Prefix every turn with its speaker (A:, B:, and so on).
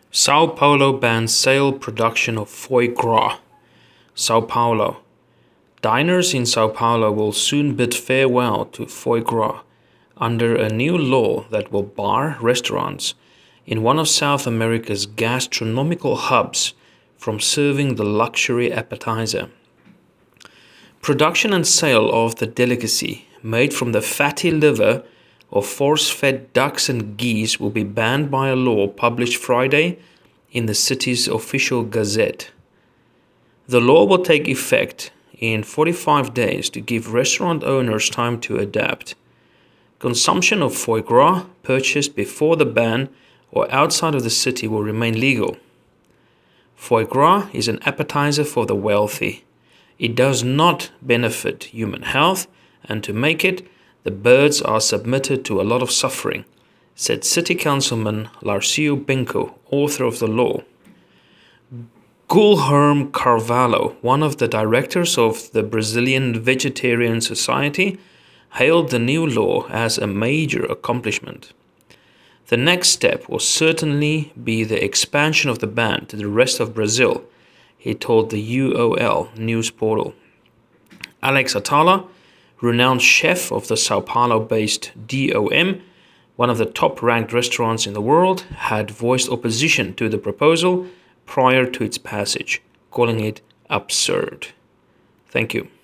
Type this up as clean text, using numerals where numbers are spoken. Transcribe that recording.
A: Sao Paulo bans sale production of foie gras. Sao Paulo. Diners in Sao Paulo will soon bid farewell to foie gras under a new law that will bar restaurants in one of South America's gastronomical hubs from serving the luxury appetizer. Production and sale of the delicacy, made from the fatty liver of force-fed ducks and geese, will be banned by a law published Friday in the city's official gazette. The law will take effect in 45 days to give restaurant owners time to adapt. Consumption of foie gras purchased before the ban or outside of the city will remain legal. Foie gras is an appetizer for the wealthy. It does not benefit human health, and to make it, the birds are submitted to a lot of suffering, said City Councilman Larcio Pinco, author of the law. Guilherme Carvalho, one of the directors of the Brazilian Vegetarian Society, hailed the new law as a major accomplishment. The next step will certainly be the expansion of the ban to the rest of Brazil, he told the UOL news portal. Alex Atala, renowned chef of the Sao Paulo-based DOM, one of the top-ranked restaurants in the world, had voiced opposition to the proposal prior to its passage, calling it absurd. Thank you.